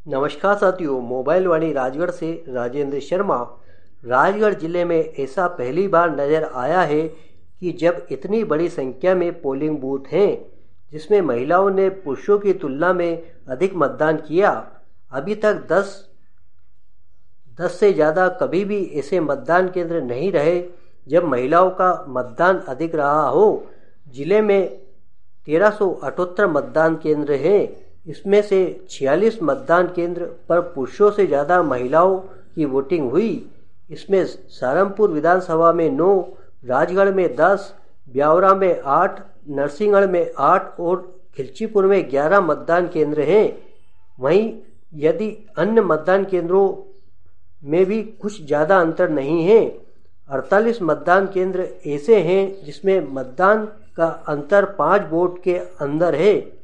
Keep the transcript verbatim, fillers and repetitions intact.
नमस्कार साथियों, मोबाइल वाणी राजगढ़ से राजेंद्र शर्मा। राजगढ़ जिले में ऐसा पहली बार नजर आया है कि जब इतनी बड़ी संख्या में पोलिंग बूथ हैं जिसमें महिलाओं ने पुरुषों की तुलना में अधिक मतदान किया। अभी तक दस दस से ज़्यादा कभी भी ऐसे मतदान केंद्र नहीं रहे जब महिलाओं का मतदान अधिक रहा हो। जिले में तेरह सौ अठहत्तर मतदान केंद्र हैं। इसमें से छियालीस मतदान केंद्र पर पुरुषों से ज़्यादा महिलाओं की वोटिंग हुई। इसमें सहारनपुर विधानसभा में नौ, राजगढ़ में दस, ब्यावरा में आठ, नरसिंहगढ़ में आठ और खिलचीपुर में ग्यारह मतदान केंद्र हैं। वहीं यदि अन्य मतदान केंद्रों में भी कुछ ज़्यादा अंतर नहीं है। अड़तालीस मतदान केंद्र ऐसे हैं जिसमें मतदान का अंतर पाँच वोट के अंदर है।